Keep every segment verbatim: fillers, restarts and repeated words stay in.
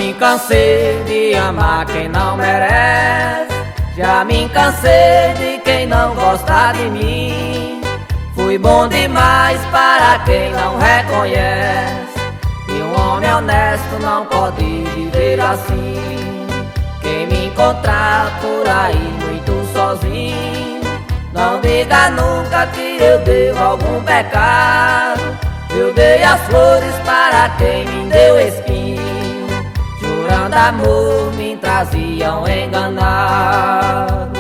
me cansei de amar quem não merece. Já me cansei de quem não gosta de mim. Fui bom demais para quem não reconhece. E um homem honesto não pode viver assim. Quem me encontrar por aí muito sozinho, não diga nunca que eu devo algum pecado. Eu dei as flores para quem me deu espinho. Jurando amor me traziam enganado.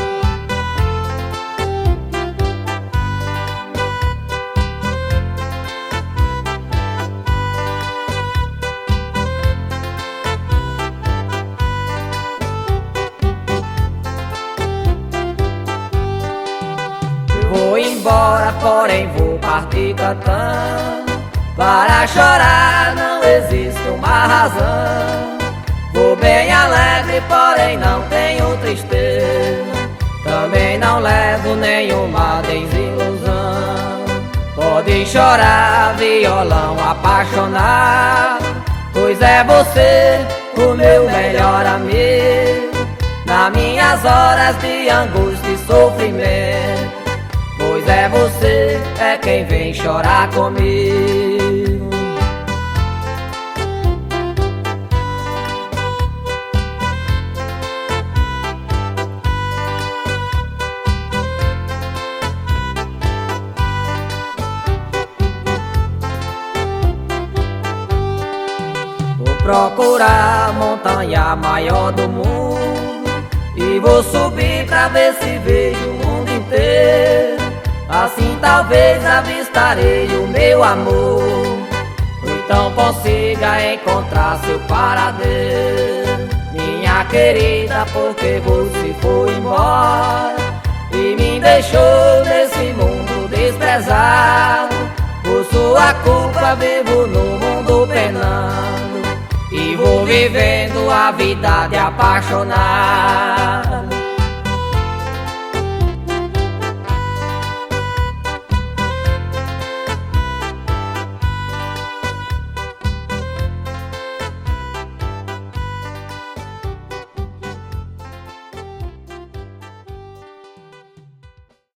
Vou embora, porém vou partir cantando. Para chorar não existe uma razão. Vou bem alegre, porém não tenho tristeza. Também não levo nenhuma desilusão. Pode chorar, violão apaixonado, pois é você o meu melhor amigo. Nas minhas horas de angústia e sofrimento, pois é você, é quem vem chorar comigo. Vou procurar a montanha maior do mundo e vou subir pra ver se vejo o mundo inteiro. Assim talvez avistarei o meu amor, ou então consiga encontrar seu paradeiro. Minha querida, porque você foi embora e me deixou nesse mundo desprezado. Por sua culpa vivo no mundo penando e vou vivendo a vida de apaixonado.